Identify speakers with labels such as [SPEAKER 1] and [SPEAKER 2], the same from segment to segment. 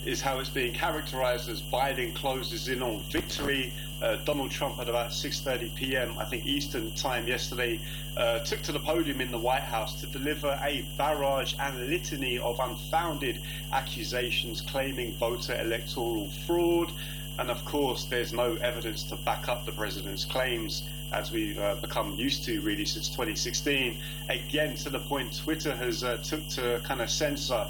[SPEAKER 1] is how it's being characterized as Biden closes in on victory. Donald Trump at about 6:30 p.m., I think Eastern time yesterday, took to the podium in the White House to deliver a barrage and litany of unfounded accusations claiming voter electoral fraud. And of course, there's no evidence to back up the president's claims, as we've become used to really since 2016. Again, to the point Twitter has took to kind of censor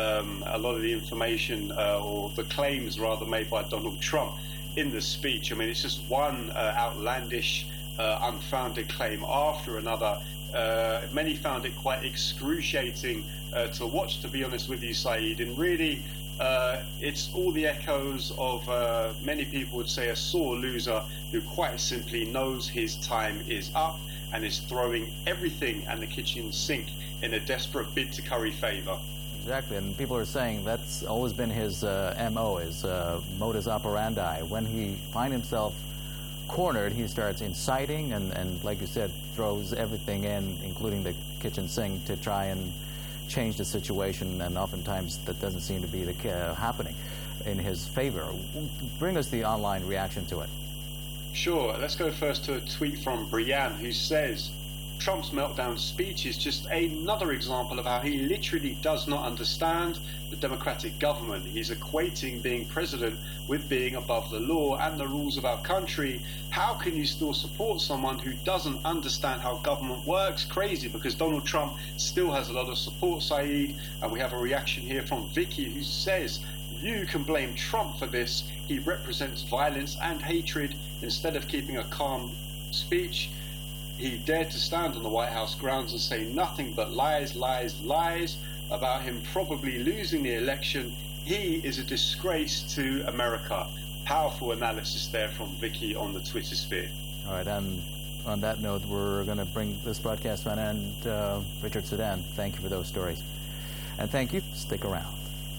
[SPEAKER 1] a lot of the information or the claims rather made by Donald Trump in the speech. I mean, it's just one outlandish, unfounded claim after another. Many found it quite excruciating to watch, to be honest with you, Saeed. And really, it's all the echoes of, many people would say, a sore loser who quite simply knows his time is up and is throwing everything and the kitchen sink in a desperate bid to curry favor.
[SPEAKER 2] Exactly, and people are saying that's always been his MO, his modus operandi. When he finds himself cornered, he starts inciting and, like you said, throws everything in, including the kitchen sink, to try and change the situation, and oftentimes that doesn't seem to be happening in his favor. Bring us the online reaction to it.
[SPEAKER 1] Sure. Let's go first to a tweet from Brianne, who says, Trump's meltdown speech is just another example of how he literally does not understand the democratic government. He's equating being president with being above the law and the rules of our country. How can you still support someone who doesn't understand how government works? Crazy, because Donald Trump still has a lot of support, Saeed. And we have a reaction here from Vicky, who says, you can blame Trump for this. He represents violence and hatred. Instead of keeping a calm speech, he dared to stand on the White House grounds and say nothing but lies, lies, lies about him probably losing the election. He is a disgrace to America. Powerful analysis there from Vicky on the Twitter sphere.
[SPEAKER 2] All right, and on that note, we're going to bring this broadcast to an end. Richard Sudan, thank you for those stories. And thank you. Stick around.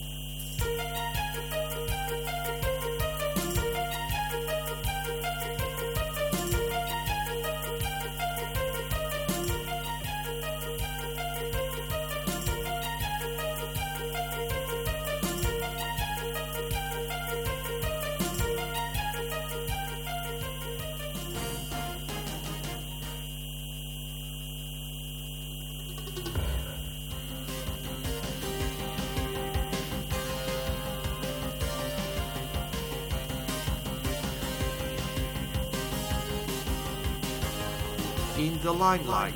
[SPEAKER 3] In the limelight.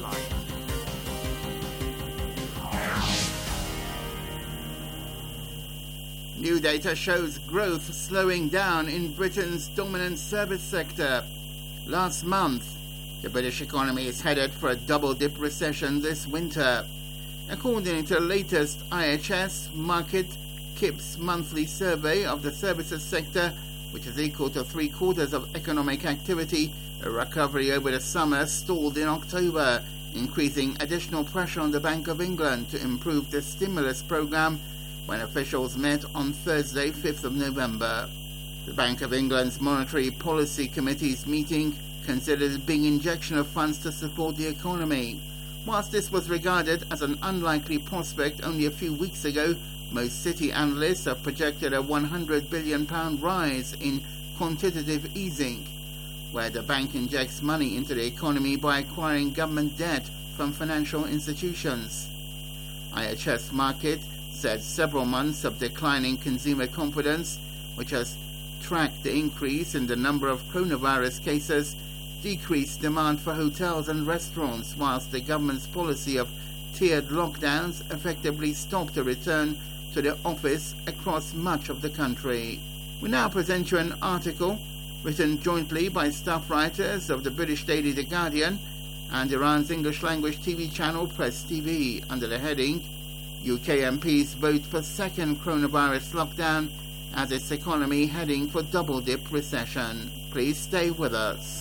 [SPEAKER 3] New data shows growth slowing down in Britain's dominant service sector. Last month, the British economy is headed for a double-dip recession this winter. According to the latest IHS Markit KIPS monthly survey of the services sector, which is equal to 3/4 of economic activity, a recovery over the summer stalled in October, increasing additional pressure on the Bank of England to improve the stimulus program when officials met on Thursday, 5th of November. The Bank of England's Monetary Policy Committee's meeting considered a big injection of funds to support the economy. Whilst this was regarded as an unlikely prospect only a few weeks ago, most City analysts have projected a £100 billion rise in quantitative easing, where the bank injects money into the economy by acquiring government debt from financial institutions. IHS Markit said several months of declining consumer confidence, which has tracked the increase in the number of coronavirus cases, decreased demand for hotels and restaurants, whilst the government's policy of tiered lockdowns effectively stopped a return to the office across much of the country. We now present you an article written jointly by staff writers of the British daily The Guardian and Iran's English-language TV channel Press TV under the heading UK MPs vote for second coronavirus lockdown as its economy heading for double-dip recession. Please stay with us.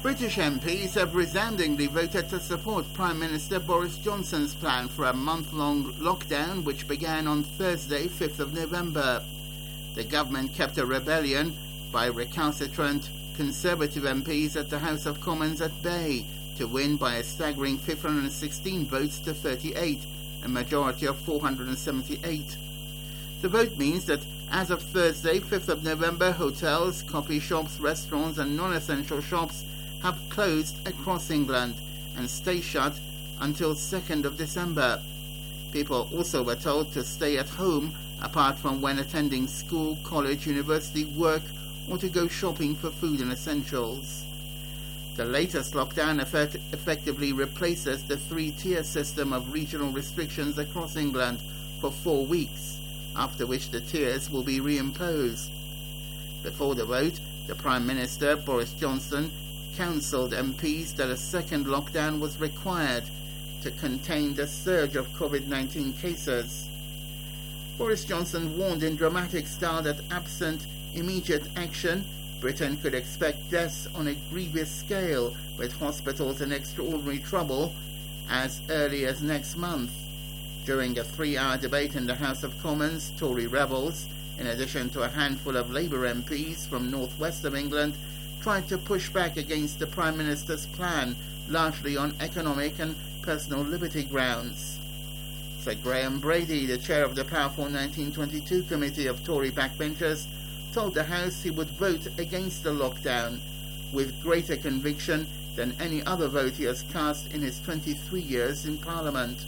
[SPEAKER 3] British MPs have resoundingly voted to support Prime Minister Boris Johnson's plan for a month-long lockdown which began on Thursday, 5th of November. The government kept a rebellion by recalcitrant Conservative MPs at the House of Commons at bay to win by a staggering 516 votes to 38, a majority of 478. The vote means that as of Thursday, 5th of November, hotels, coffee shops, restaurants and non-essential shops have closed across England and stay shut until 2nd of December. People also were told to stay at home apart from when attending school, college, university, work or to go shopping for food and essentials. The latest lockdown effectively replaces the three-tier system of regional restrictions across England for 4 weeks, after which the tiers will be reimposed. Before the vote, the Prime Minister, Boris Johnson, counselled MPs that a second lockdown was required to contain the surge of COVID-19 cases. Boris Johnson warned in dramatic style that absent immediate action, Britain could expect deaths on a grievous scale, with hospitals in extraordinary trouble as early as next month. During a 3-hour debate in the House of Commons, Tory rebels, in addition to a handful of Labour MPs from northwest of England, tried to push back against the Prime Minister's plan, largely on economic and personal liberty grounds. Sir Graham Brady, the chair of the powerful 1922 committee of Tory backbenchers, told the House he would vote against the lockdown with greater conviction than any other vote he has cast in his 23 years in Parliament.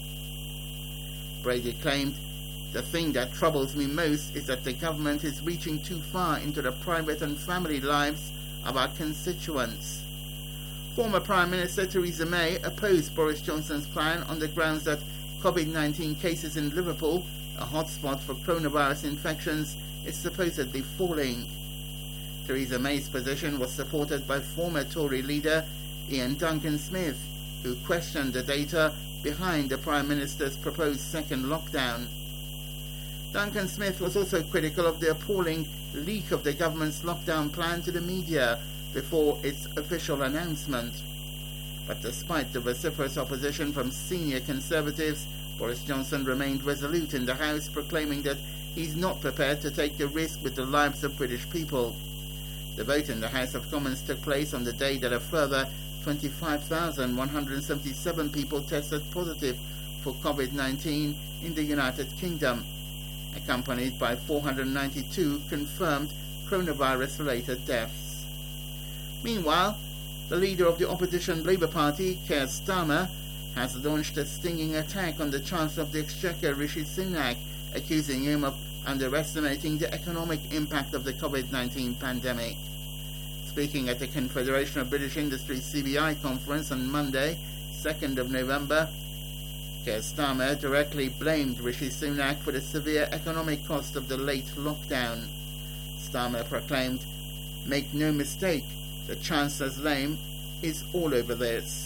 [SPEAKER 3] Brady claimed, "The thing that troubles me most is that the government is reaching too far into the private and family lives of our constituents." Former Prime Minister Theresa May opposed Boris Johnson's plan on the grounds that COVID-19 cases in Liverpool, a hotspot for coronavirus infections, is supposedly falling. Theresa May's position was supported by former Tory leader Ian Duncan Smith, who questioned the data behind the Prime Minister's proposed second lockdown. Duncan Smith was also critical of the appalling leak of the government's lockdown plan to the media before its official announcement. But despite the vociferous opposition from senior Conservatives, Boris Johnson remained resolute in the House, proclaiming that he's not prepared to take the risk with the lives of British people. The vote in the House of Commons took place on the day that a further 25,177 people tested positive for COVID-19 in the United Kingdom, accompanied by 492 confirmed coronavirus-related deaths. Meanwhile, the leader of the opposition Labour Party, Keir Starmer, has launched a stinging attack on the Chancellor of the Exchequer, Rishi Sunak, accusing him of underestimating the economic impact of the COVID-19 pandemic. Speaking at the Confederation of British Industry CBI conference on Monday, 2nd of November, Keir Starmer directly blamed Rishi Sunak for the severe economic cost of the late lockdown. Starmer proclaimed, "Make no mistake, the Chancellor's name is all over this."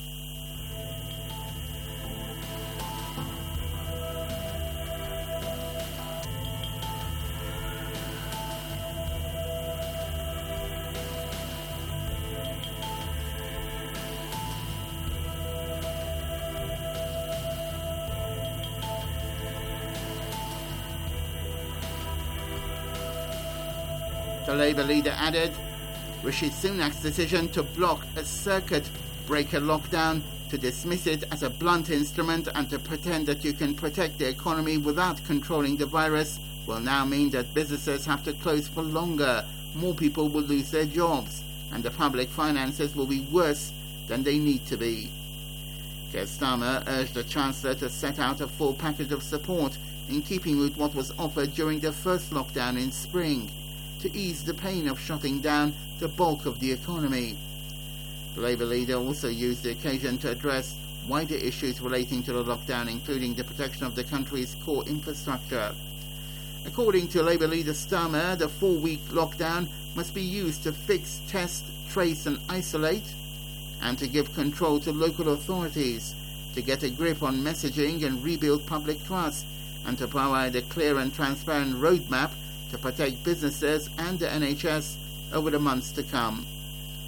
[SPEAKER 3] The Labour leader added, Rishi Sunak's decision to block a circuit breaker lockdown, to dismiss it as a blunt instrument and to pretend that you can protect the economy without controlling the virus will now mean that businesses have to close for longer, more people will lose their jobs, and the public finances will be worse than they need to be. Keir Starmer urged the Chancellor to set out a full package of support in keeping with what was offered during the first lockdown in spring, to ease the pain of shutting down the bulk of the economy. The Labour leader also used the occasion to address wider issues relating to the lockdown, including the protection of the country's core infrastructure. According to Labour leader Starmer, the 4-week lockdown must be used to fix, test, trace and isolate, and to give control to local authorities, to get a grip on messaging and rebuild public trust, and to provide a clear and transparent roadmap to protect businesses and the NHS over the months to come.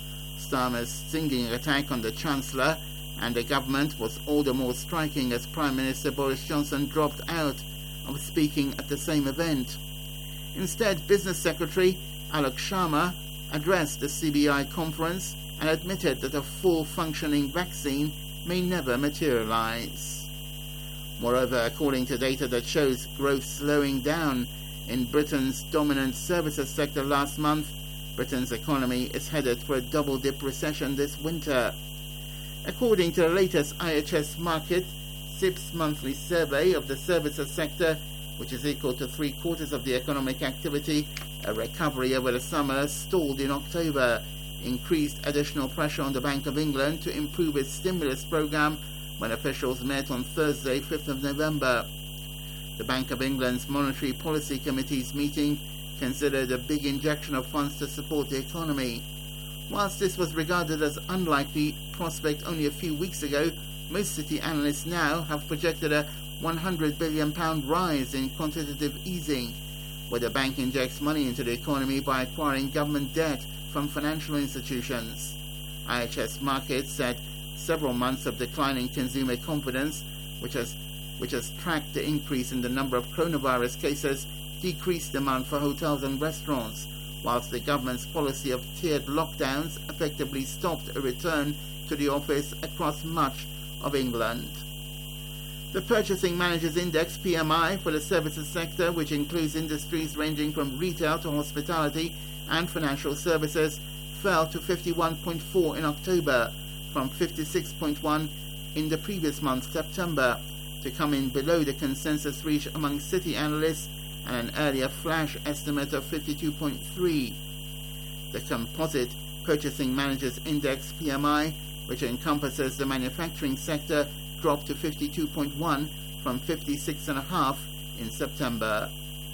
[SPEAKER 3] Starmer's stinging attack on the Chancellor and the government was all the more striking as Prime Minister Boris Johnson dropped out of speaking at the same event. Instead, Business Secretary Alok Sharma addressed the CBI conference and admitted that a full functioning vaccine may never materialize. Moreover, according to data that shows growth slowing down in Britain's dominant services sector last month, Britain's economy is headed for a double-dip recession this winter. According to the latest IHS Markit SIPS monthly survey of the services sector, which is equal to 3/4 of the economic activity, a recovery over the summer stalled in October, increased additional pressure on the Bank of England to improve its stimulus program when officials met on Thursday, 5th of November. The Bank of England's Monetary Policy Committee's meeting considered a big injection of funds to support the economy. Whilst this was regarded as unlikely prospect only a few weeks ago, most City analysts now have projected a £100 billion rise in quantitative easing, where the bank injects money into the economy by acquiring government debt from financial institutions. IHS Markit said several months of declining consumer confidence, which has tracked the increase in the number of coronavirus cases, decreased demand for hotels and restaurants, whilst the government's policy of tiered lockdowns effectively stopped a return to the office across much of England. The Purchasing Managers' Index PMI for the services sector, which includes industries ranging from retail to hospitality and financial services, fell to 51.4 in October from 56.1 in the previous month, September, to come in below the consensus reached among City analysts and an earlier flash estimate of 52.3. The composite Purchasing Managers' Index PMI, which encompasses the manufacturing sector, dropped to 52.1 from 56.5 in September.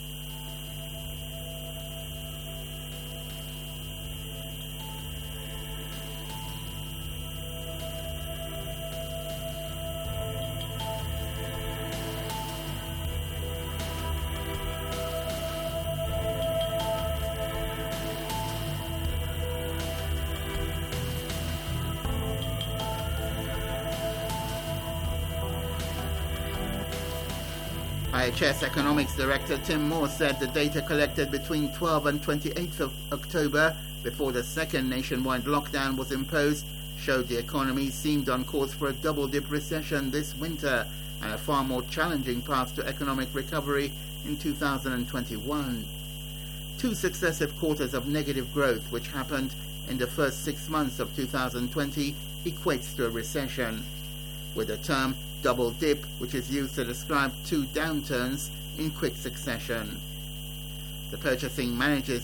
[SPEAKER 3] IHS Economics Director Tim Moore said the data collected between 12 and 28th of October, before the second nationwide lockdown was imposed, showed the economy seemed on course for a double-dip recession this winter and a far more challenging path to economic recovery in 2021. 2 successive quarters of negative growth, which happened in the first 6 months of 2020, equates to a recession, with the term double dip, which is used to describe 2 downturns in quick succession. The Purchasing Managers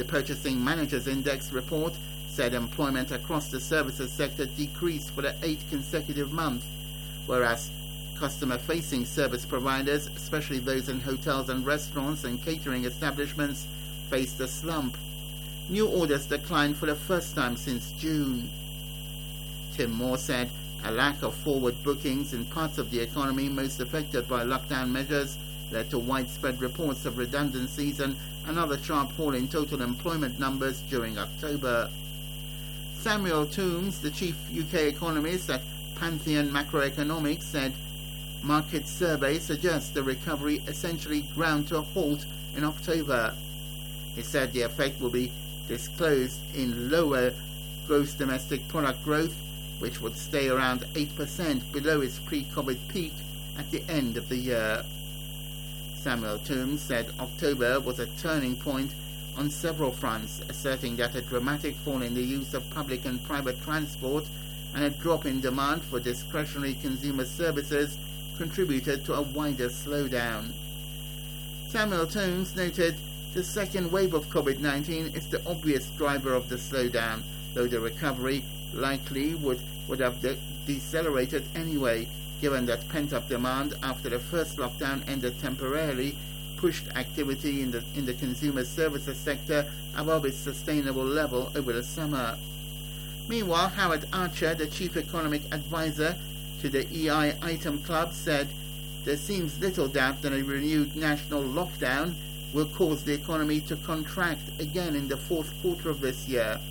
[SPEAKER 3] Index report said employment across the services sector decreased for the 8th consecutive month, whereas customer-facing service providers, especially those in hotels and restaurants and catering establishments, faced a slump. New orders declined for the first time since June. Tim Moore said a lack of forward bookings in parts of the economy most affected by lockdown measures led to widespread reports of redundancies and another sharp fall in total employment numbers during October. Samuel Toombs, the chief UK economist at Pantheon Macroeconomics, said market survey suggests the recovery essentially ground to a halt in October. He said the effect will be disclosed in lower gross domestic product growth, which would stay around 8% below its pre-COVID peak at the end of the year. Samuel Toombs said October was a turning point on several fronts, asserting that a dramatic fall in the use of public and private transport and a drop in demand for discretionary consumer services contributed to a wider slowdown. Samuel Toombs noted the second wave of COVID-19 is the obvious driver of the slowdown, though the recovery likely would have decelerated anyway, given that pent-up demand after the first lockdown ended temporarily pushed activity in the consumer services sector above its sustainable level over the summer. Meanwhile, Howard Archer, the chief economic advisor to the EI Item Club, said there seems little doubt that a renewed national lockdown will cause the economy to contract again in the fourth quarter of this year,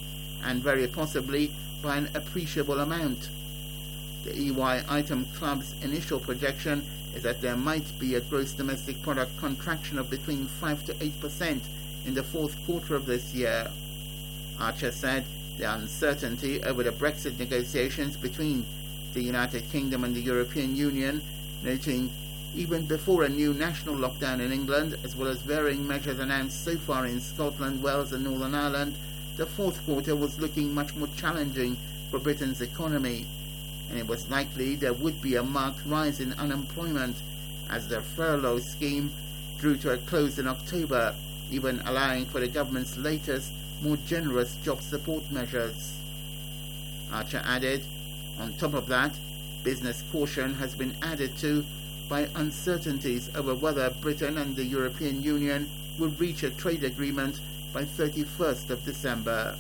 [SPEAKER 3] and very possibly by an appreciable amount. The EY Item Club's initial projection is that there might be a gross domestic product contraction of between 5 to 8% in the fourth quarter of this year. Archer said the uncertainty over the Brexit negotiations between the United Kingdom and the European Union, noting even before a new national lockdown in England, as well as varying measures announced so far in Scotland, Wales and Northern Ireland, the fourth quarter was looking much more challenging for Britain's economy, and it was likely there would be a marked rise in unemployment as the furlough scheme drew to a close in October, even allowing for the government's latest, more generous job support measures. Archer added, on top of that, business caution has been added to by uncertainties over whether Britain and the European Union will reach a trade agreement by 31st of December.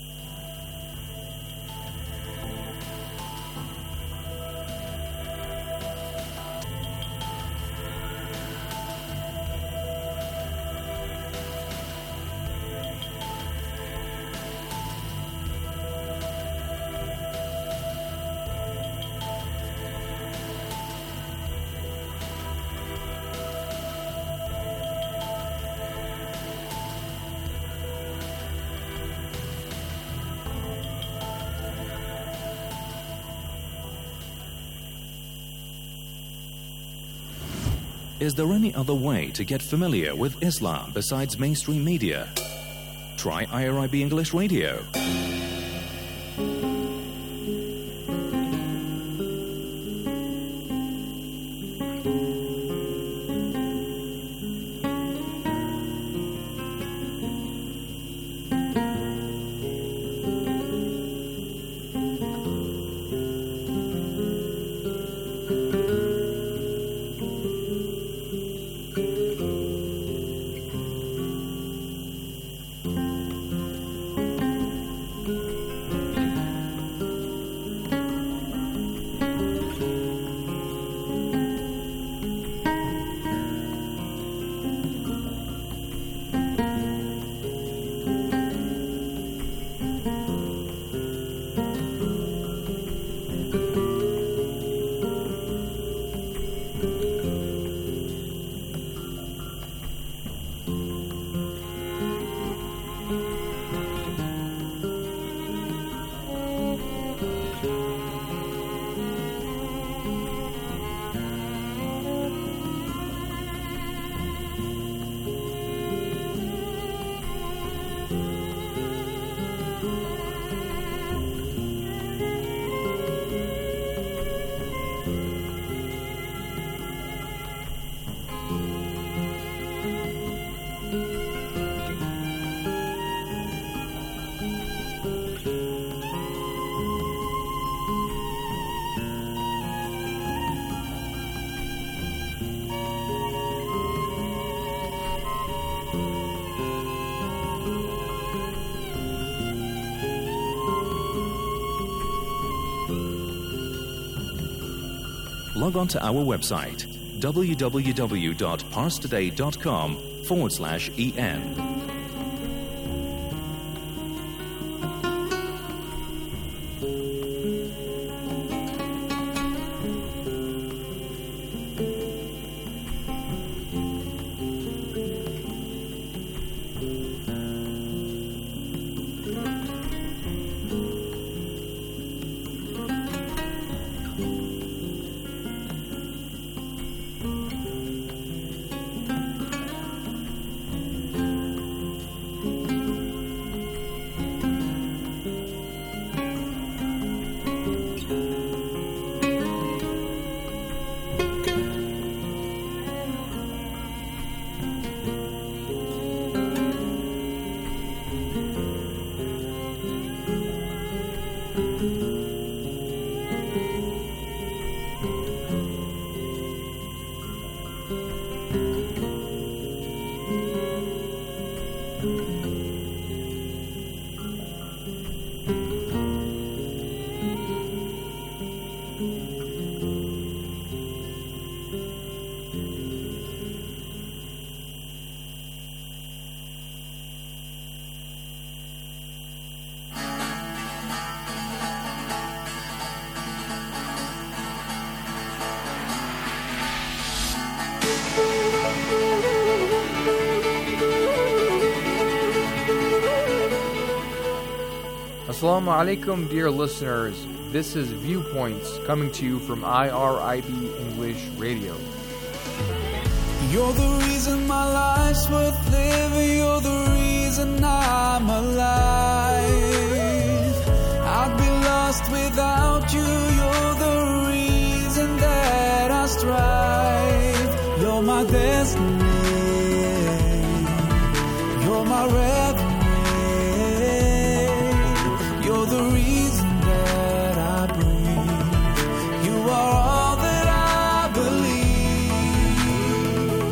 [SPEAKER 4] Is there any other way to get familiar with Islam besides mainstream media? Try IRIB English Radio. Log on to our website, www.parstoday.com/en.
[SPEAKER 5] Assalamu alaikum, dear listeners. This is Viewpoints coming to you from IRIB English Radio.
[SPEAKER 6] You're the reason my life's worth living. You're the reason I'm alive. I'd be lost without you. You're the reason that I strive. You're my destiny. You're my revenue. You're the reason that I breathe. You are all that I believe.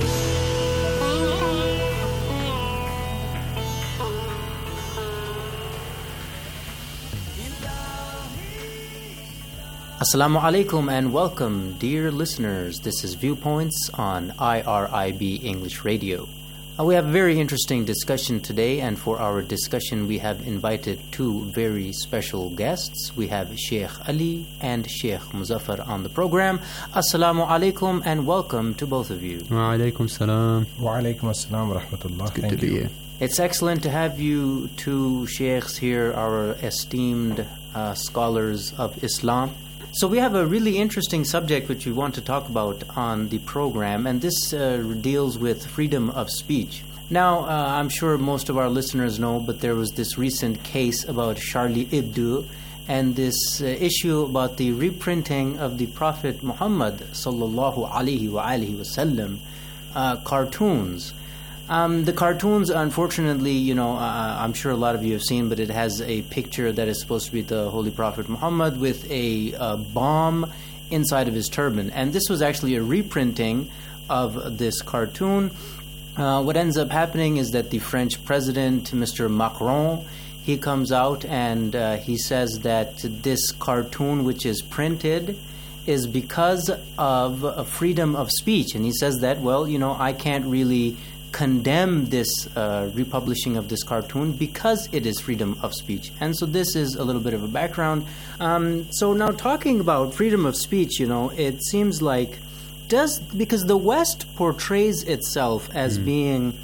[SPEAKER 7] Assalamu alaikum and welcome, dear listeners. This is Viewpoints on IRIB English Radio. We have a very interesting discussion today, and for our discussion we have invited two very special guests. We have Sheikh Ali and Sheikh Muzaffar on the program. Assalamu alaikum and welcome to both of you.
[SPEAKER 8] Wa alaikum salam.
[SPEAKER 9] Wa alaikum assalam wa rahmatullah.
[SPEAKER 8] Good to be here.
[SPEAKER 7] It's excellent to have you two sheikhs here, our esteemed scholars of Islam. So we have a really interesting subject which we want to talk about on the program, and this deals with freedom of speech. Now, I'm sure most of our listeners know, but there was this recent case about Charlie Hebdo and this issue about the reprinting of the Prophet Muhammad sallallahu alaihi wasallam cartoons. The cartoons, unfortunately, I'm sure a lot of you have seen, but it has a picture that is supposed to be the Holy Prophet Muhammad with a bomb inside of his turban. And this was actually a reprinting of this cartoon. What ends up happening is that the French president, Mr. Macron, he comes out and he says that this cartoon, which is printed, is because of freedom of speech. And he says that, I can't really condemn this republishing of this cartoon because it is freedom of speech. And so this is a little bit of a background. So now talking about freedom of speech, it seems like because the West portrays itself as being,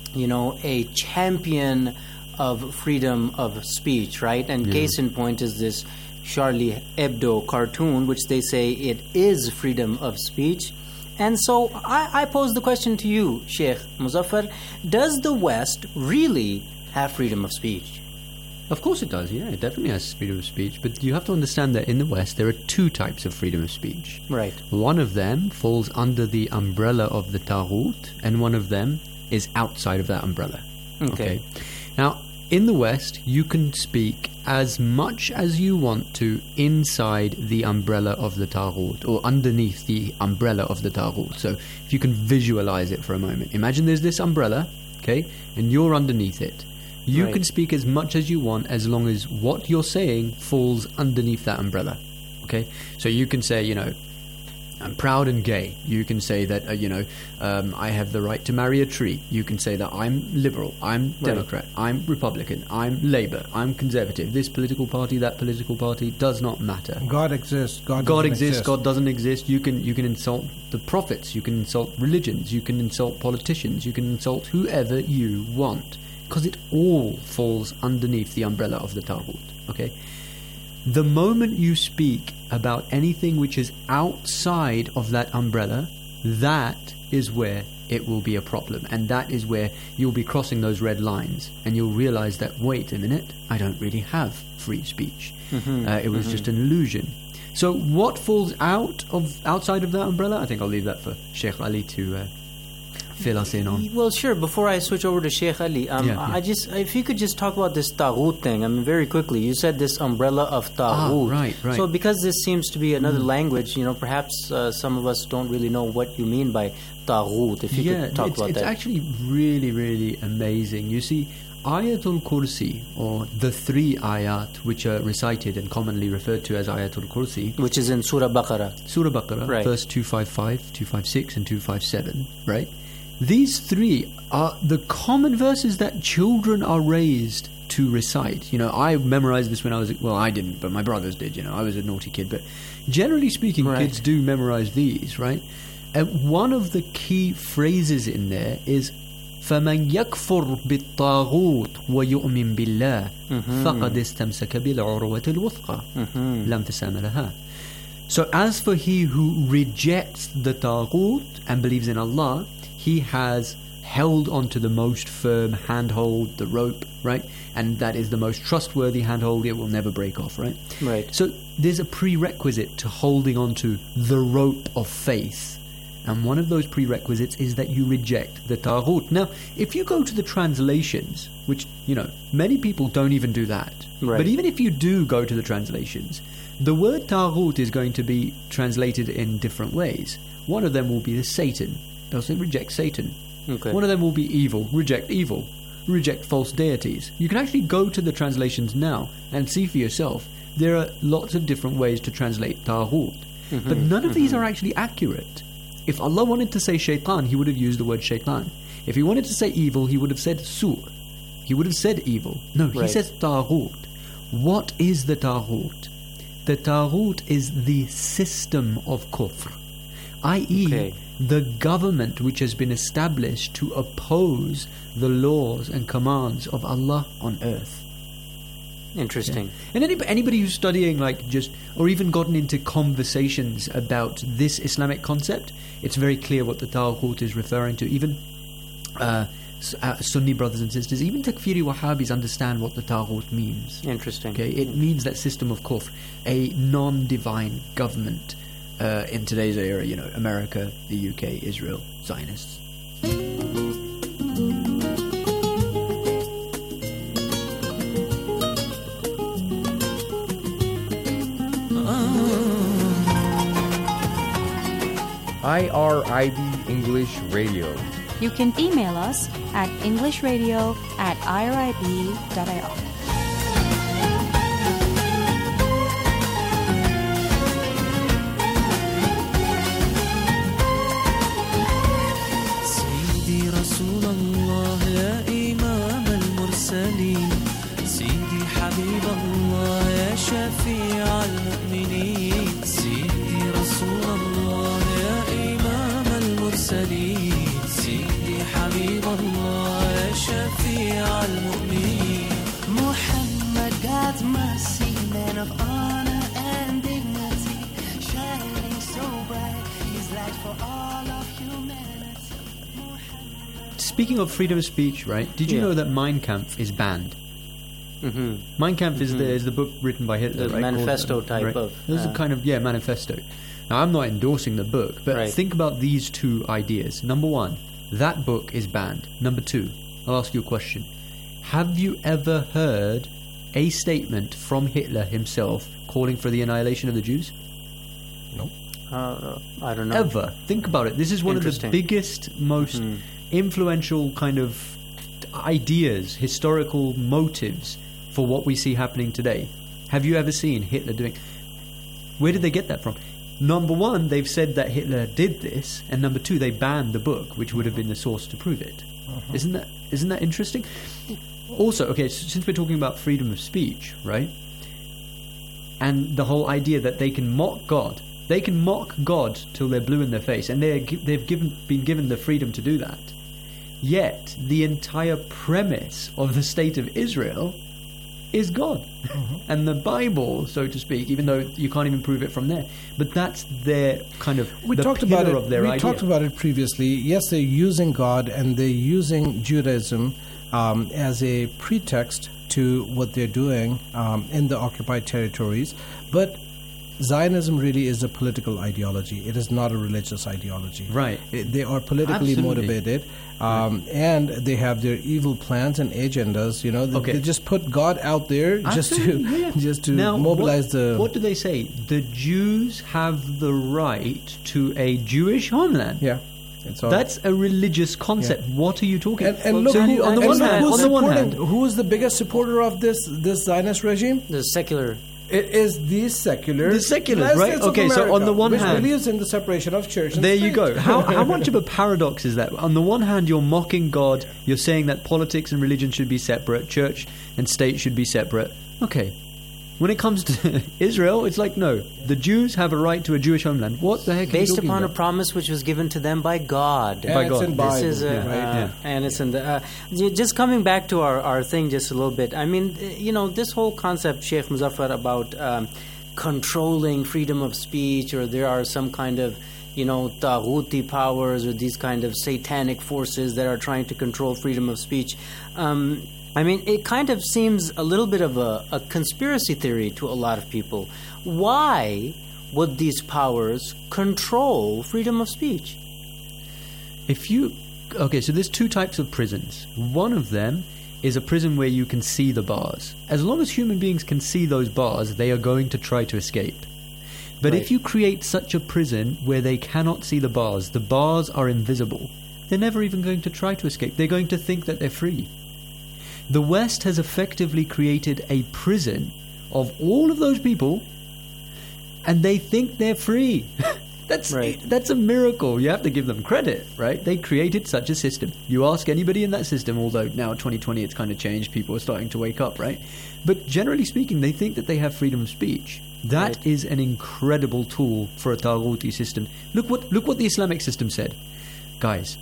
[SPEAKER 7] a champion of freedom of speech, right? And case in point is this Charlie Hebdo cartoon, which they say it is freedom of speech. And so I pose the question to you, Sheikh Muzaffar, does the West really have freedom of speech?
[SPEAKER 8] Of course it does, yeah, it definitely has freedom of speech. But you have to understand that in the West there are two types of freedom of speech.
[SPEAKER 7] Right.
[SPEAKER 8] One of them falls under the umbrella of the Taghut, and one of them is outside of that umbrella. Okay. Now, in the West, you can speak as much as you want to inside the umbrella of the Taghut, or underneath the umbrella of the Taghut. So if you can visualize it for a moment. Imagine there's this umbrella, okay, and you're underneath it. You can speak as much as you want as long as what you're saying falls underneath that umbrella, okay? So you can say, I'm proud and gay. You can say that, I have the right to marry a tree. You can say that I'm liberal, I'm Democrat, I'm Republican, I'm Labour, I'm Conservative. This political party, that political party, does not matter.
[SPEAKER 9] God exists.
[SPEAKER 8] God exists. God doesn't exist. You can insult the prophets. You can insult religions. You can insult politicians. You can insult whoever you want, because it all falls underneath the umbrella of the Taghut. Okay. The moment you speak about anything which is outside of that umbrella, that is where it will be a problem. And that is where you'll be crossing those red lines. And you'll realize that, wait a minute, I don't really have free speech. It was just an illusion. So what falls outside of that umbrella? I think I'll leave that for Sheikh Ali to fill us in on.
[SPEAKER 7] Well, sure. Before I switch over to Sheikh Ali, if you could just talk about this Taghut thing. I mean, very quickly. You said this umbrella of Taghut.
[SPEAKER 8] Right.
[SPEAKER 7] So because this seems to be another language, perhaps some of us don't really know what you mean by Taghut. If you could talk about that.
[SPEAKER 8] It's actually really, really amazing. You see, Ayatul Kursi, or the three ayat which are recited and commonly referred to as Ayatul Kursi,
[SPEAKER 7] which is in Surah Baqarah.
[SPEAKER 8] Surah Baqarah, verse 255, 256 and 257, right? These three are the common verses that children are raised to recite. I memorized this when I was... Well, I didn't, but my brothers did, I was a naughty kid. But generally speaking, kids do memorize these, right? One of the key phrases in there is فَمَنْ يَكْفُرْ بِالطَّاغُوتِ وَيُؤْمِنْ بِاللَّهِ فَقَدْ اسْتَمْسَكَ بِالْعُرْوَةِ الْوُثْقَى لَا انْفِصَامَ لَهَا. So as for he who rejects the Taghut and believes in Allah, he has held onto the most firm handhold, the rope, right? And that is the most trustworthy handhold. It will never break off, right?
[SPEAKER 7] Right.
[SPEAKER 8] So there's a prerequisite to holding onto the rope of faith. And one of those prerequisites is that you reject the Taghut. Now, if you go to the translations, which, many people don't even do that.
[SPEAKER 7] Right.
[SPEAKER 8] But even if you do go to the translations, the word Taghut is going to be translated in different ways. One of them will be the Satan. They'll say reject Satan.
[SPEAKER 7] Okay.
[SPEAKER 8] One of them will be evil. Reject false deities. You can actually go to the translations now and see for yourself. There are lots of different ways to translate Taghut. But none of these are actually accurate. If Allah wanted to say shaitan, he would have used the word shaitan. If he wanted to say evil, he would have said su'. He would have said evil. No, he says Taghut. What is the Taghut? The Taghut is the system of kufr, i.e., the government which has been established to oppose the laws and commands of Allah on earth.
[SPEAKER 7] Interesting.
[SPEAKER 8] Yeah. And anybody who's studying or even gotten into conversations about this Islamic concept, it's very clear what the Taghut is referring to. Even Sunni brothers and sisters, even Takfiri Wahhabis understand what the Taghut means.
[SPEAKER 7] Interesting.
[SPEAKER 8] Okay, it means that system of kufr, a non-divine government in today's era, America, the UK, Israel, Zionists.
[SPEAKER 5] IRIB English Radio.
[SPEAKER 10] You can email us at englishradio@irib.ir.
[SPEAKER 6] سيدي رسول الله يا إمام المرسلين سيدي حبيب الله يا شفيع المؤمنين سيدي رسول الله يا إمام المرسلين سيدي حبيب الله يا شفيع المؤمنين محمد God's mercy, man of honor and dignity, shining so bright, His light for all of humanity.
[SPEAKER 8] Speaking of freedom of speech, right? Did you know that Mein Kampf is banned? Mein Kampf is the book written by Hitler,
[SPEAKER 7] the
[SPEAKER 8] right?
[SPEAKER 7] manifesto type of.
[SPEAKER 8] This is a kind of manifesto. Now, I'm not endorsing the book, but think about these two ideas. Number one, that book is banned. Number two, I'll ask you a question. Have you ever heard a statement from Hitler himself calling for the annihilation of the Jews?
[SPEAKER 9] No.
[SPEAKER 7] I don't know.
[SPEAKER 8] Ever. Think about it. This is one of the biggest, most influential kind of ideas, historical motives for what we see happening today. Have you ever seen Hitler doing... Where did they get that from? Number one, they've said that Hitler did this, and number two, they banned the book, which would have been the source to prove it. Isn't that interesting? Also, okay, since we're talking about freedom of speech, right? And the whole idea that they can mock God till they're blue in their face, and they've been given the freedom to do that. Yet, the entire premise of the state of Israel is God. And the Bible, so to speak, even though you can't even prove it from there. But that's their kind of
[SPEAKER 9] We talked about it previously. Yes, they're using God and they're using Judaism as a pretext to what they're doing in the occupied territories. But Zionism really is a political ideology. It is not a religious ideology.
[SPEAKER 8] Right.
[SPEAKER 9] They are politically motivated, and they have their evil plans and agendas. They just put God out there just to now, mobilize
[SPEAKER 8] What do they say? The Jews have the right to a Jewish homeland.
[SPEAKER 9] Yeah.
[SPEAKER 8] That's a religious concept. Yeah. What are you talking about?
[SPEAKER 9] And look, on the one hand, who is the biggest supporter of this Zionist regime?
[SPEAKER 7] The secular.
[SPEAKER 9] It is the seculars,
[SPEAKER 8] right? Okay, so on the one hand,
[SPEAKER 9] believes in the separation of church and
[SPEAKER 8] there
[SPEAKER 9] state.
[SPEAKER 8] You go. How much of a paradox is that? On the one hand, you're mocking God. You're saying that politics and religion should be separate, church and state should be separate. Okay, When it comes to Israel, it's like, no, the Jews have a right to a Jewish homeland. What the heck are you
[SPEAKER 7] Based
[SPEAKER 8] talking
[SPEAKER 7] upon
[SPEAKER 8] about?
[SPEAKER 7] a promise which was given to them by God.
[SPEAKER 8] By God.
[SPEAKER 9] It's in Bible,
[SPEAKER 7] This is and it's in the. Just coming back to our thing just a little bit. I mean, this whole concept, Sheikh Muzaffar, about controlling freedom of speech, or there are some kind of taghuti powers or these kind of satanic forces that are trying to control freedom of speech. I mean, it kind of seems a little bit of a conspiracy theory to a lot of people. Why would these powers control freedom of speech?
[SPEAKER 8] So there's two types of prisons. One of them is a prison where you can see the bars. As long as human beings can see those bars, they are going to try to escape. But if you create such a prison where they cannot see the bars are invisible, they're never even going to try to escape. They're going to think that they're free. The West has effectively created a prison of all of those people, and they think they're free. That's a miracle. You have to give them credit, right? They created such a system. You ask anybody in that system, although now 2020 it's kind of changed, people are starting to wake up, right? But generally speaking, they think that they have freedom of speech. That is an incredible tool for a Taghuti system. Look what the Islamic system said. Guys,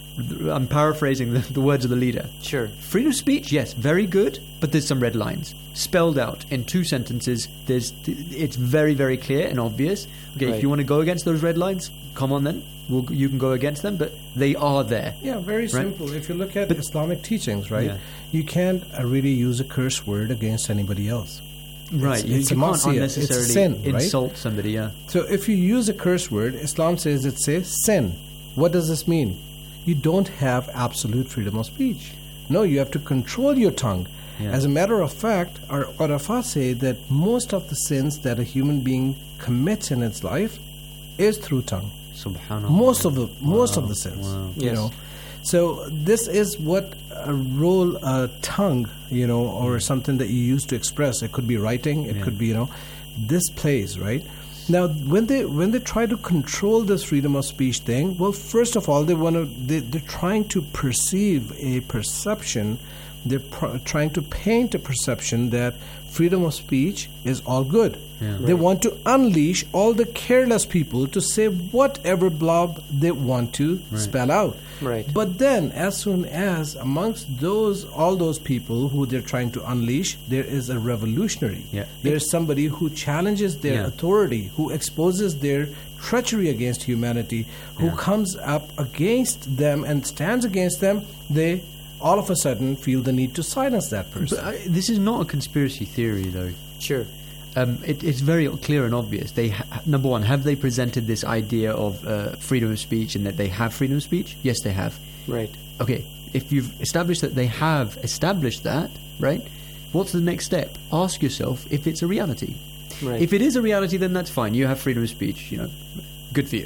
[SPEAKER 8] I'm paraphrasing the words of the leader.
[SPEAKER 7] Sure.
[SPEAKER 8] Freedom of speech, yes, very good, but there's some red lines. Spelled out in 2 sentences, it's very, very clear and obvious. Okay, if you want to go against those red lines, come on then. You can go against them, but they are there.
[SPEAKER 9] Yeah, very simple. If you look at Islamic teachings, right, you can't really use a curse word against anybody else.
[SPEAKER 8] Right, you can't unnecessarily insult somebody,
[SPEAKER 9] So if you use a curse word, Islam says it's a sin. What does this mean? You don't have absolute freedom of speech. No, you have to control your tongue. Yeah. As a matter of fact, our ulama say that most of the sins that a human being commits in its life is through tongue.
[SPEAKER 8] Subhanallah.
[SPEAKER 9] Most of the sins. Wow.
[SPEAKER 7] Yes.
[SPEAKER 9] So this is what a role a tongue, or something that you use to express. It could be writing. It could be, this plays, right? Now, when they try to control this freedom of speech thing, well, first of all, they're trying to perceive a perception. They're trying to paint a perception that freedom of speech is all good. Yeah. They want to unleash all the careless people to say whatever blob they want to spell out.
[SPEAKER 7] Right.
[SPEAKER 9] But then, as soon as amongst all those people who they're trying to unleash, there is a revolutionary.
[SPEAKER 8] Yeah.
[SPEAKER 9] There's somebody who challenges their authority, who exposes their treachery against humanity, who comes up against them and stands against them. They all of a sudden feel the need to silence that person.
[SPEAKER 8] But this is not a conspiracy theory, though.
[SPEAKER 7] Sure.
[SPEAKER 8] It's very clear and obvious. Number one, have they presented this idea of freedom of speech and that they have freedom of speech? Yes, they have.
[SPEAKER 7] Right.
[SPEAKER 8] Okay, if you've established that they have established that, right, what's the next step? Ask yourself if it's a reality.
[SPEAKER 7] Right.
[SPEAKER 8] If it is a reality, then that's fine. You have freedom of speech, good for you.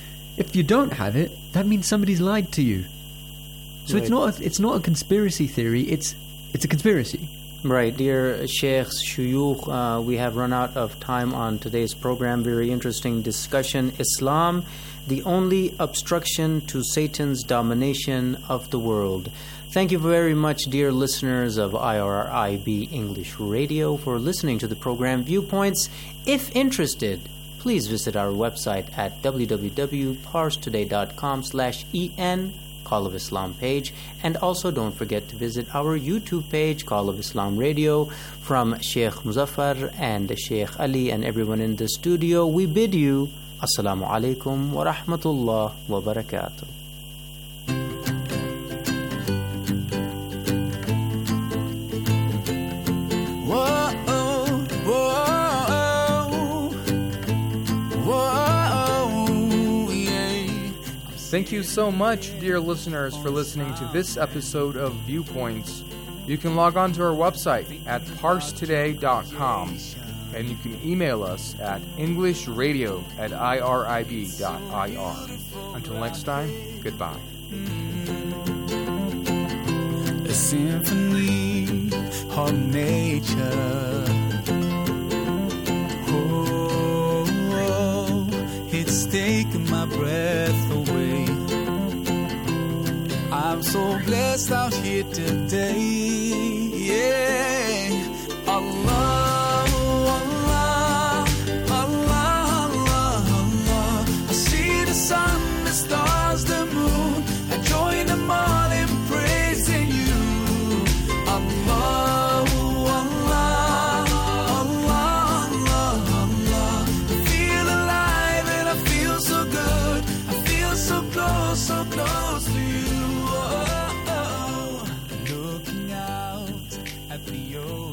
[SPEAKER 8] If you don't have it, that means somebody's lied to you. So it's not a conspiracy theory, it's a conspiracy.
[SPEAKER 7] Right, dear Sheikhs, Shuyukh, we have run out of time on today's program. Very interesting discussion. Islam, the only obstruction to Satan's domination of the world. Thank you very much, dear listeners of IRIB English Radio, for listening to the program Viewpoints. If interested, please visit our website at www.parstoday.com/en, Call of Islam page, and also don't forget to visit our YouTube page, Call of Islam Radio. From Sheikh Muzaffar and Sheikh Ali and everyone in the studio, we bid you Assalamu alaikum wa rahmatullah wa barakatuh.
[SPEAKER 5] Thank you so much, dear listeners, for listening to this episode of Viewpoints. You can log on to our website at parstoday.com, and you can email us at englishradio@irib.ir. Until next time, goodbye.
[SPEAKER 6] A symphony of nature. It's taken my breath away. I'm so blessed out here today. Yeah, Allah.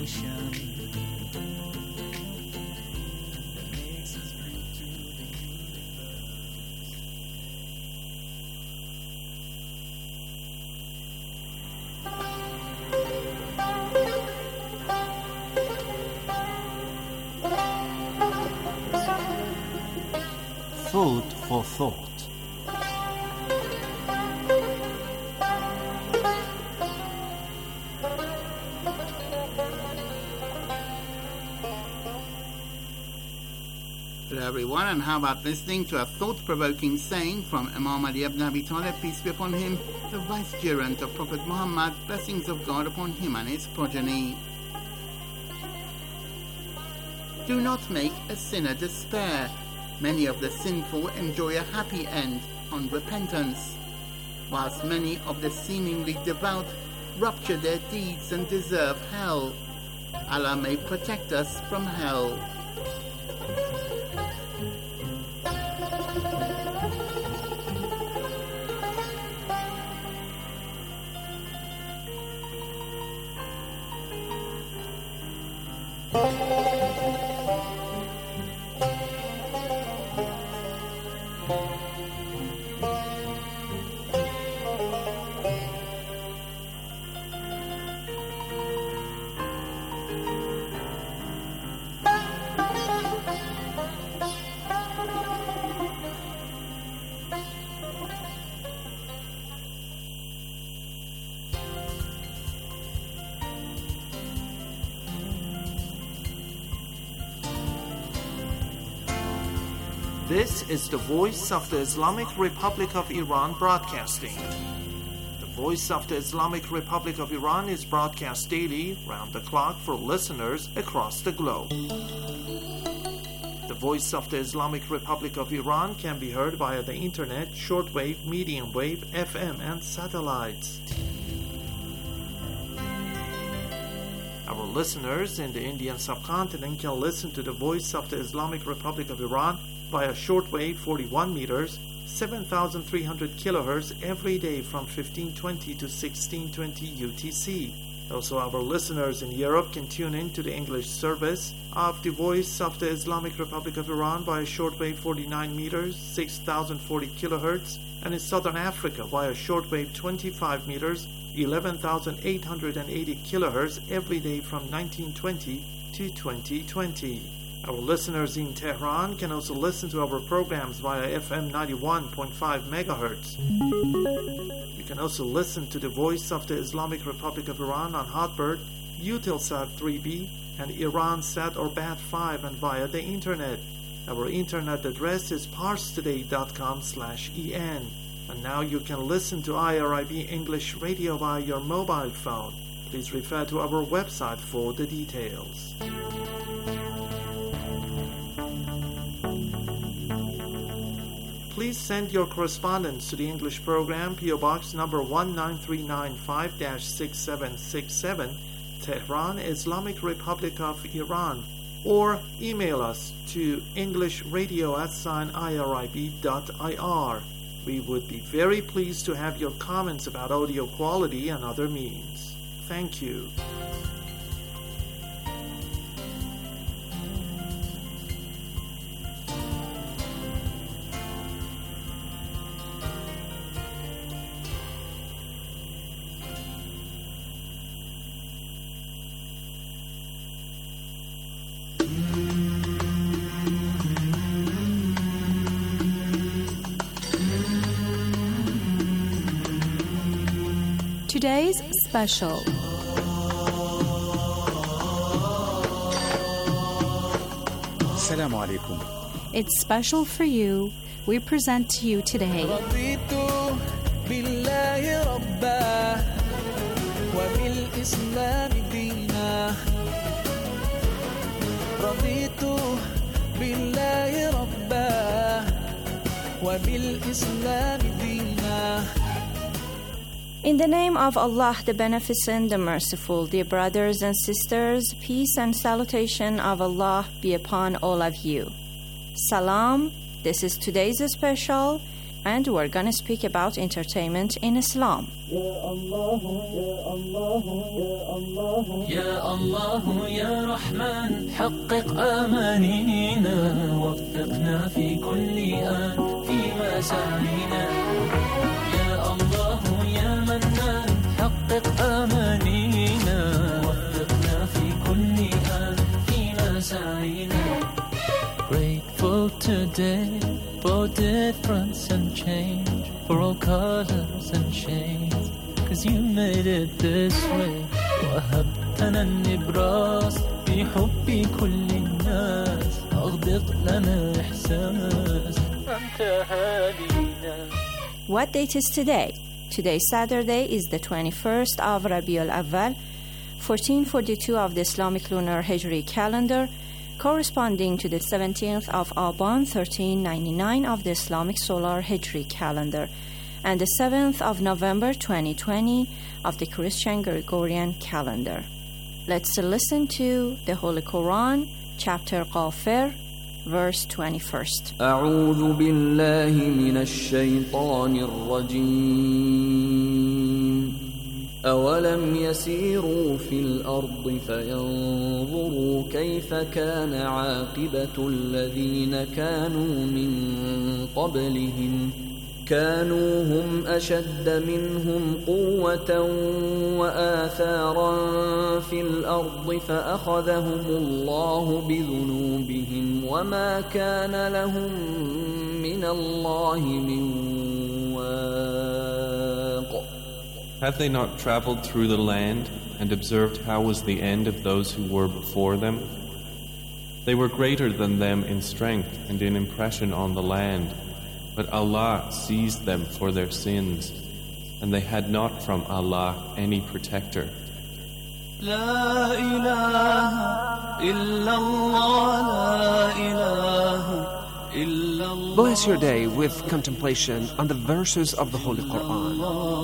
[SPEAKER 6] ocean.
[SPEAKER 11] Food for thought.
[SPEAKER 3] Hello everyone, and how about listening to a thought-provoking saying from Imam Ali ibn Abi Talib, peace be upon him, the vicegerent of Prophet Muhammad, blessings of God upon him and his progeny. Do not make a sinner despair. Many of the sinful enjoy a happy end on repentance, whilst many of the seemingly devout rupture their deeds and deserve hell. Allah may protect us from hell.
[SPEAKER 12] This is the Voice of the Islamic Republic of Iran broadcasting. The Voice of the Islamic Republic of Iran is broadcast daily, round the clock, for listeners across the globe. The Voice of the Islamic Republic of Iran can be heard via the internet, shortwave, medium wave, FM, and satellites. Our listeners in the Indian subcontinent can listen to the Voice of the Islamic Republic of Iran via shortwave 41 meters, 7,300 kilohertz every day from 1520 to 1620 UTC. Also, our listeners in Europe can tune in to the English service of the Voice of the Islamic Republic of Iran via shortwave 49 meters, 6,040 kilohertz, and in Southern Africa via shortwave 25 meters, 11,880 kilohertz every day from 1920 to 2020. Our listeners in Tehran can also listen to our programs via FM 91.5 MHz. You can also listen to the Voice of the Islamic Republic of Iran on Hotbird, Eutelsat 3B, and Iransat or Bat5, and via the internet. Our internet address is parstoday.com/en. And now you can listen to IRIB English Radio via your mobile phone. Please refer to our website for the details. Please send your correspondence to the English program, PO Box number 19395-6767, Tehran, Islamic Republic of Iran, or email us to englishradio@irib.ir. We would be very pleased to have your comments about audio quality and other means. Thank you.
[SPEAKER 10] Today's special.
[SPEAKER 13] Assalamu alaikum.
[SPEAKER 10] It's special for you. We present to you today. In the name of Allah, the Beneficent, the Merciful, dear brothers and sisters, peace and salutation of Allah be upon all of you. Salam, this is today's special, and we're going to speak about entertainment in Islam.
[SPEAKER 6] يا الله يا رحمن حقق آمانينا وفقنا في كل آن في مساعينا يا الله يا منان حقق آمانينا وفقنا في كل آن في مساعينا. Grateful today for difference and change, for all colors and shades, 'cause you made it this way. وهبتنا النبراس بحب كل الناس أغدق لنا إحساس أنت هادينا.
[SPEAKER 10] What date is today? Today, Saturday, is the 21st of Rabiul Awwal, 1442 of the Islamic lunar Hijri calendar, corresponding to the 17th of Aban, 1399 of the Islamic solar Hijri calendar, and the 7th of November, 2020 of the Christian Gregorian calendar. Let's listen to the Holy Quran, chapter Ghafir, verse 21st.
[SPEAKER 6] أعوذ بالله من الشيطان الرجيم. أولم يسيروا في الأرض فينظروا كيف كان عاقبة الذين كانوا من قبلهم كانوا هم أشد منهم قوة وآثارا في الأرض فأخذهم الله بذنوبهم وما كان لهم من الله من واق.
[SPEAKER 14] Have they not traveled through the land and observed how was the end of those who were before them? They were greater than them in strength and in impression on the land, but Allah seized them for their sins, and they had not from Allah any protector.
[SPEAKER 6] لا إله إلا الله لا إله.
[SPEAKER 15] Bless your day with contemplation on the verses of the Holy Quran.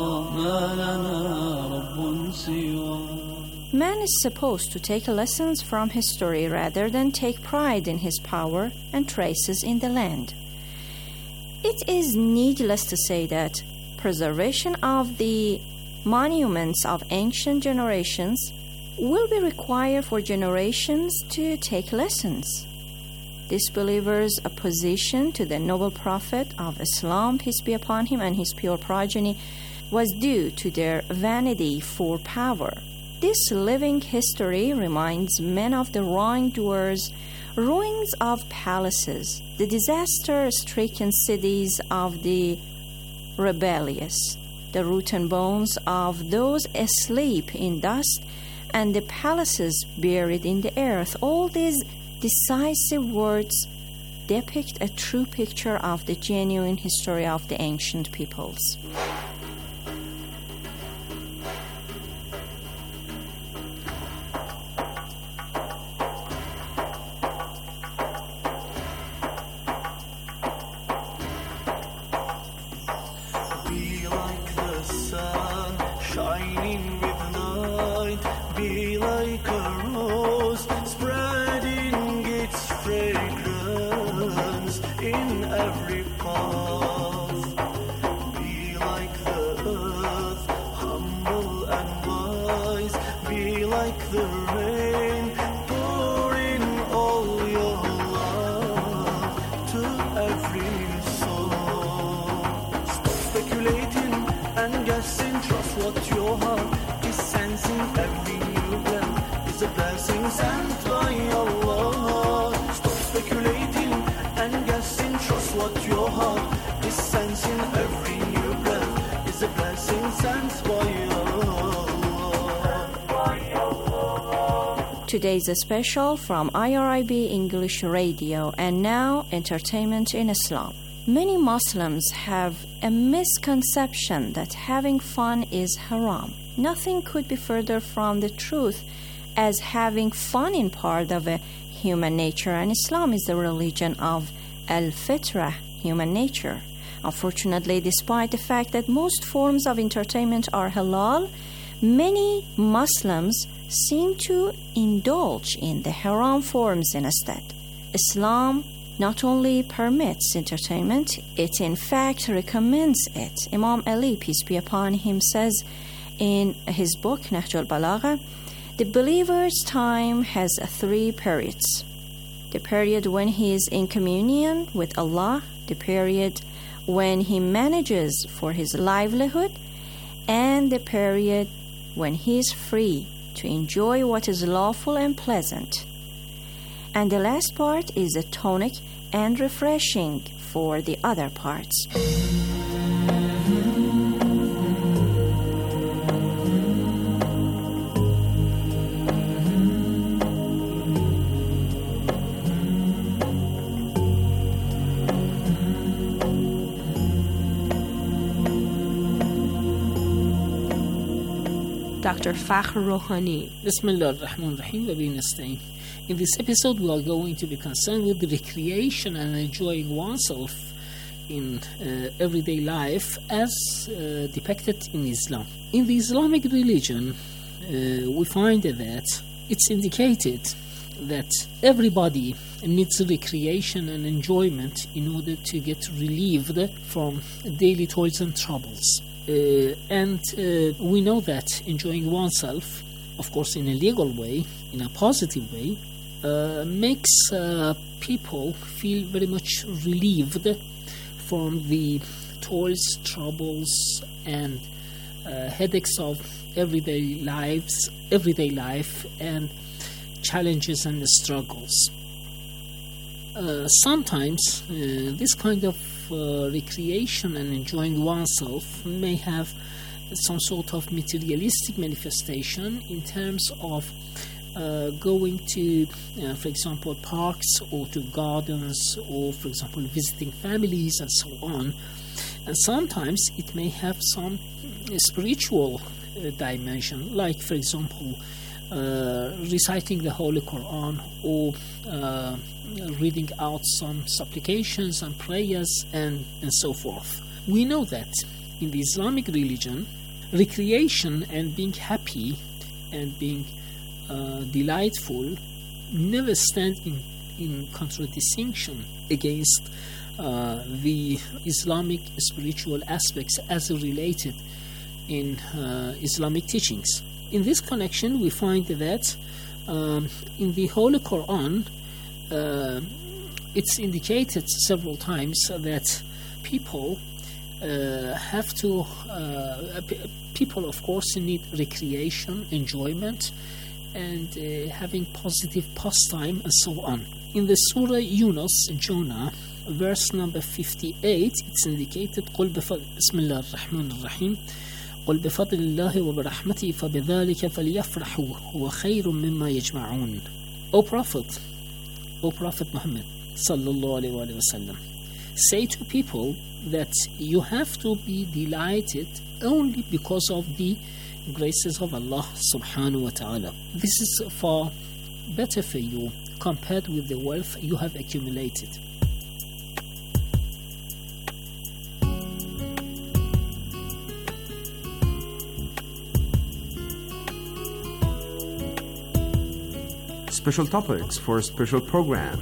[SPEAKER 10] Man is supposed to take lessons from history rather than take pride in his power and traces in the land. It is needless to say that preservation of the monuments of ancient generations will be required for generations to take lessons. Disbelievers' opposition to the noble prophet of Islam, peace be upon him, and his pure progeny was due to their vanity for power. This living history reminds men of the wrongdoers, ruins of palaces, the disaster-stricken cities of the rebellious, the rotten bones of those asleep in dust, and the palaces buried in the earth. All these decisive words depict a true picture of the genuine history of the ancient peoples.
[SPEAKER 6] Be like the sun, shining with light. Be like a rose, spreading its fragrance in every path. Be like the earth, humble and wise. Be like the rain, pour in all your love to every soul. Stop speculating and guessing, trust what your heart is sensing. Every new blend is a blessing sent by Allah. Stop speculating and guessing, trust what your heart is sensing. Every new blend is a blessing sent by Allah.
[SPEAKER 10] Today's a special from IRIB English Radio, and now entertainment in Islam. Many Muslims have a misconception that having fun is haram. Nothing could be further from the truth, as having fun is part of a human nature, and Islam is the religion of al-fitrah, human nature. Unfortunately, despite the fact that most forms of entertainment are halal, many Muslims seem to indulge in the haram forms instead. Islam not only permits entertainment, it in fact recommends it. Imam Ali, peace be upon him, says in his book Nahj al-Balagha, the believer's time has 3 periods. The period when he is in communion with Allah, the period when he manages for his livelihood, and the period when he is free to enjoy what is lawful and pleasant. And the last part is a tonic and refreshing for the other parts.
[SPEAKER 16] Dr. Fakhr Rouhani.
[SPEAKER 17] Bismillah ar-Rahman ar-Rahim wa bihi nasta'in. In this episode, we are going to be concerned with the recreation and enjoying oneself in everyday life as depicted in Islam. In the Islamic religion, we find that it's indicated that everybody needs recreation and enjoyment in order to get relieved from daily toils and troubles. And we know that enjoying oneself, of course in a legal way, in a positive way, makes people feel very much relieved from the toils, troubles, and headaches of everyday life, and challenges and struggles. Sometimes this kind of recreation and enjoying oneself may have some sort of materialistic manifestation in terms of going to, for example, parks or to gardens, or, for example, visiting families and so on. And sometimes it may have some spiritual dimension, like, for example, reciting the Holy Quran, or reading out some supplications and prayers and so forth. We know that in the Islamic religion, recreation and being happy and being delightful never stand in contradistinction against the Islamic spiritual aspects as related in Islamic teachings. In this connection, we find that in the Holy Quran, it's indicated several times that people people of course need recreation, enjoyment, and having positive pastime and so on. In the Surah Yunus, Jonah, verse number 58, it's indicated, بسم الله الرحمن الرحيم قل بفضل الله وبرحمته فبذلك فليفرحوا هو خير مما يجمعون. O Prophet Muhammad sallallahu alaihi wasallam, say to people that you have to be delighted only because of the graces of Allah subhanahu wa ta'ala. This is far better for you compared with the wealth you have accumulated.
[SPEAKER 15] Special topics for a special program.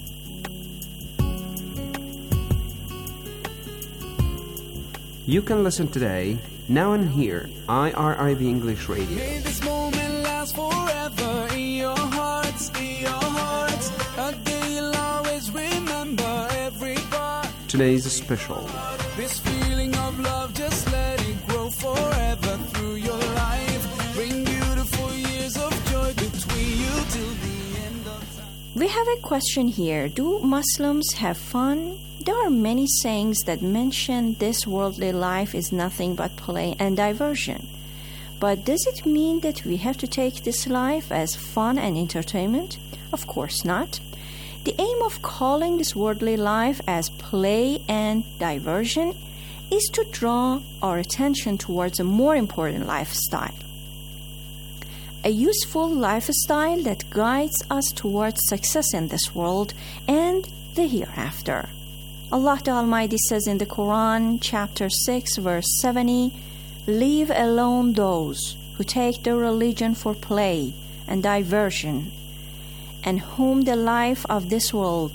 [SPEAKER 15] You can listen today, now and here, IRIB English Radio.
[SPEAKER 6] May this moment last forever in your hearts, a day you'll always remember every part.
[SPEAKER 15] Today's special.
[SPEAKER 6] This feeling of love, just let it grow forever through your life. Bring beautiful years of joy between you till the end of time.
[SPEAKER 10] We have a question here. Do Muslims have fun? There are many sayings that mention this worldly life is nothing but play and diversion. But does it mean that we have to take this life as fun and entertainment? Of course not. The aim of calling this worldly life as play and diversion is to draw our attention towards a more important lifestyle. A useful lifestyle that guides us towards success in this world and the hereafter. Allah the Almighty says in the Quran, chapter 6, verse 70, "Leave alone those who take their religion for play and diversion, and whom the life of this world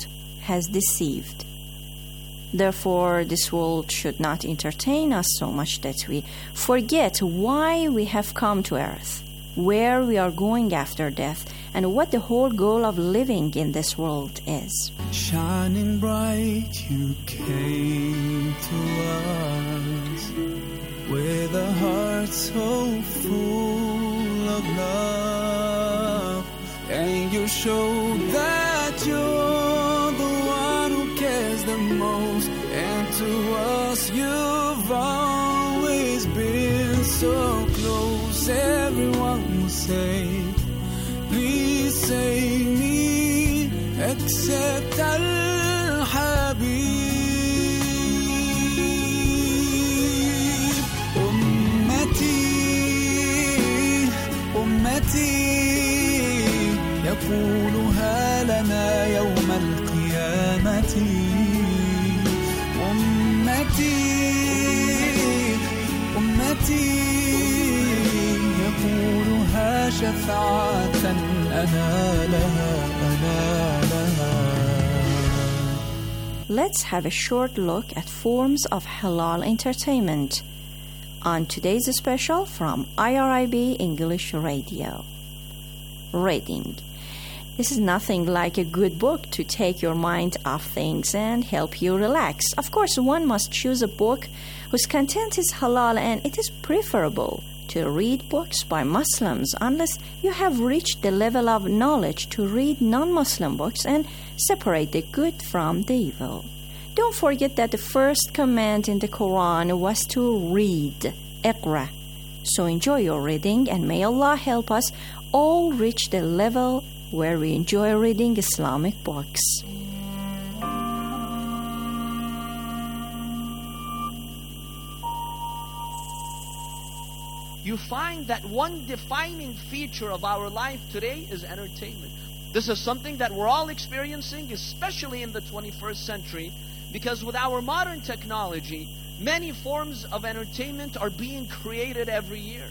[SPEAKER 10] has deceived. Therefore, this world should not entertain us so much that we forget why we have come to earth, where we are going after death, and what the whole goal of living in this world is.
[SPEAKER 6] Shining bright, you came to us with a heart so full of love, and you showed that you're the one who cares the most, and to us you've always been so close. Everyone will say, please save me, except Al-Habib. أمتي يقولها لنا يوم القيامة. أمتي يقولها شفاعة أنا لها.
[SPEAKER 10] Let's have a short look at forms of halal entertainment on today's special from IRIB English Radio. Reading. This is nothing like a good book to take your mind off things and help you relax. Of course, one must choose a book whose content is halal, and it is preferable to read books by Muslims unless you have reached the level of knowledge to read non-Muslim books and separate the good from the evil. Don't forget that the first command in the Quran was to read, Iqra. So enjoy your reading, and may Allah help us all reach the level where we enjoy reading Islamic books.
[SPEAKER 18] You find that one defining feature of our life today is entertainment. This is something that we're all experiencing, especially in the 21st century, because with our modern technology, many forms of entertainment are being created every year.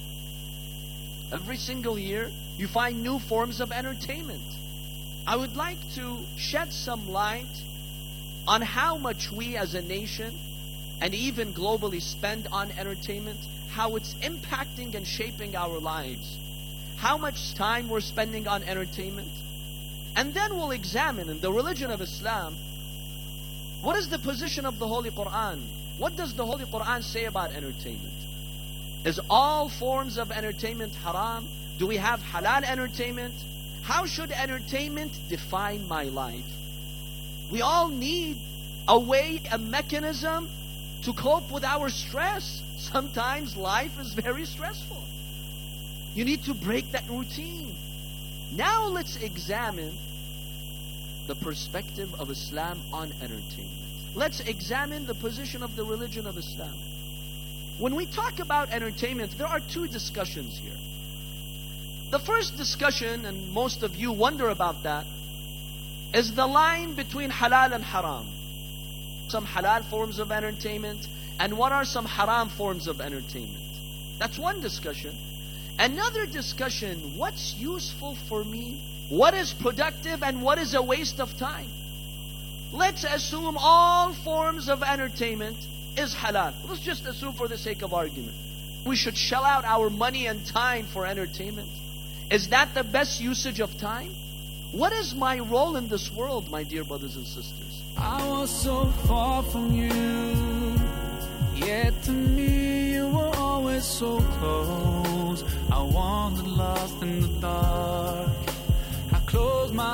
[SPEAKER 18] Every single year, you find new forms of entertainment. I would like to shed some light on how much we as a nation and even globally spend on entertainment, how it's impacting and shaping our lives, how much time we're spending on entertainment. And then we'll examine in the religion of Islam, what is the position of the Holy Quran? What does the Holy Quran say about entertainment? Is all forms of entertainment haram? Do we have halal entertainment? How should entertainment define my life? We all need a way, a mechanism to cope with our stress. Sometimes life is very stressful. You need to break that routine. Now let's examine the perspective of Islam on entertainment. Let's examine the position of the religion of Islam. When we talk about entertainment, there are two discussions here. The first discussion, and most of you wonder about that, is the line between halal and haram. Some halal forms of entertainment, and what are some haram forms of entertainment? That's one discussion. Another discussion, what's useful for me? What is productive and what is a waste of time? Let's assume all forms of entertainment is halal. Let's just assume for the sake of argument. We should shell out our money and time for entertainment. Is that the best usage of time? What is my role in this world, my dear brothers and sisters?
[SPEAKER 6] I was so far from you, yet to me you were always so close. I wandered lost in the dark. I closed my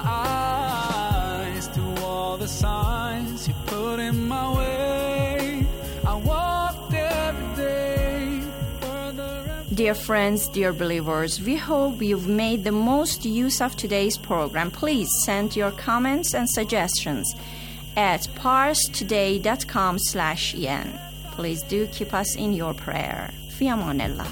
[SPEAKER 6] eyes to all the signs you put in my way. I walked every day further.
[SPEAKER 10] Dear friends, dear believers, we hope you've made the most use of today's program. Please send your comments and suggestions at parstoday.com/en. Please do keep us in your prayer. Fi amanillah.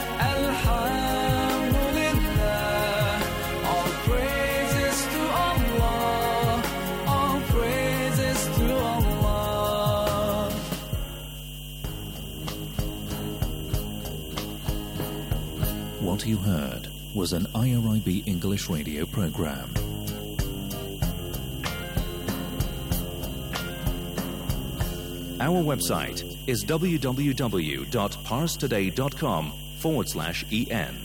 [SPEAKER 6] All praises to Allah.
[SPEAKER 4] heard was an IRIB English radio program. Our website is www.parstoday.com/en.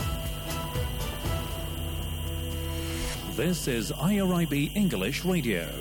[SPEAKER 4] This is IRIB English Radio.